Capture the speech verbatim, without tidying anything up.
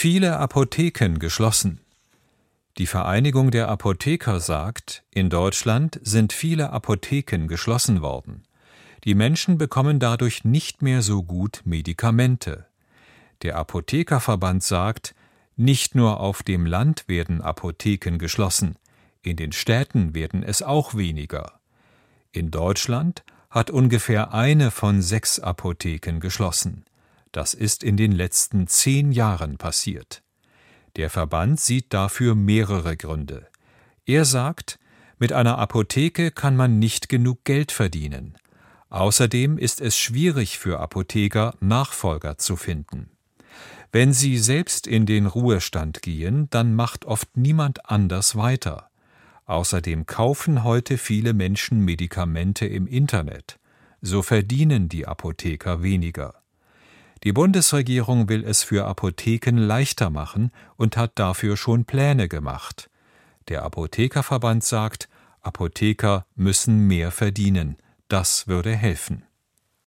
Viele Apotheken geschlossen. Die Vereinigung der Apotheker sagt, in Deutschland sind viele Apotheken geschlossen worden. Die Menschen bekommen dadurch nicht mehr so gut Medikamente. Der Apothekerverband sagt, nicht nur auf dem Land werden Apotheken geschlossen, in den Städten werden es auch weniger. In Deutschland hat ungefähr eine von sechs Apotheken geschlossen. Das ist in den letzten zehn Jahren passiert. Der Verband sieht dafür mehrere Gründe. Er sagt, mit einer Apotheke kann man nicht genug Geld verdienen. Außerdem ist es schwierig für Apotheker, Nachfolger zu finden. Wenn sie selbst in den Ruhestand gehen, dann macht oft niemand anders weiter. Außerdem kaufen heute viele Menschen Medikamente im Internet. So verdienen die Apotheker weniger. Die Bundesregierung will es für Apotheken leichter machen und hat dafür schon Pläne gemacht. Der Apothekerverband sagt, Apotheker müssen mehr verdienen. Das würde helfen.